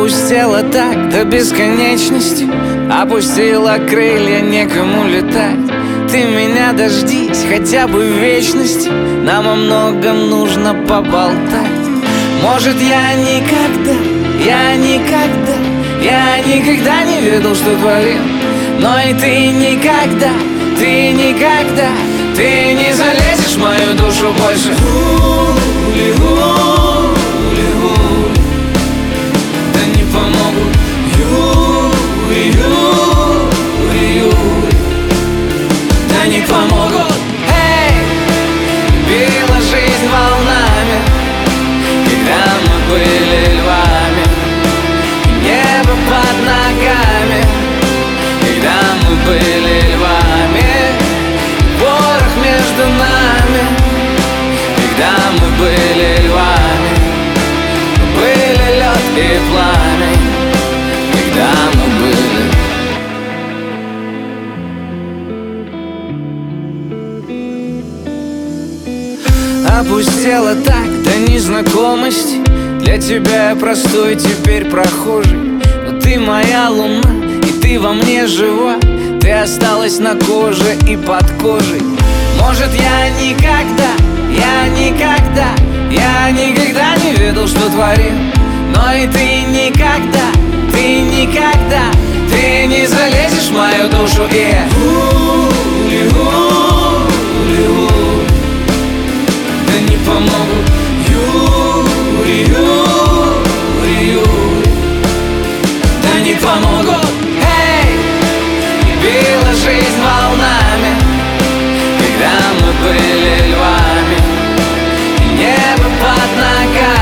Опустела так до бесконечности, опустила крылья, некому летать. Ты меня дождись хотя бы в вечности, нам о многом нужно поболтать. Может, я никогда не ведал, что творил. Но и ты никогда ты не залезешь в мою душу больше. Да не помогут да не помогут. Эй, била жизнь волнами, когда мы были львами, небо под ногами, когда мы были львами, порох между нами, когда мы были львами, были лед и пламя, когда мы были. Опустела так до незнакомости, для тебя я простой теперь прохожий. Но ты моя луна, и ты во мне жива, ты осталась на коже и под кожей. Может, я никогда не ведал, что творил. Но и ты никогда ты не залезешь в мою душу. И да не помогут да не помогут. Эй, била жизнь волнами, когда мы были львами, небо под ногами,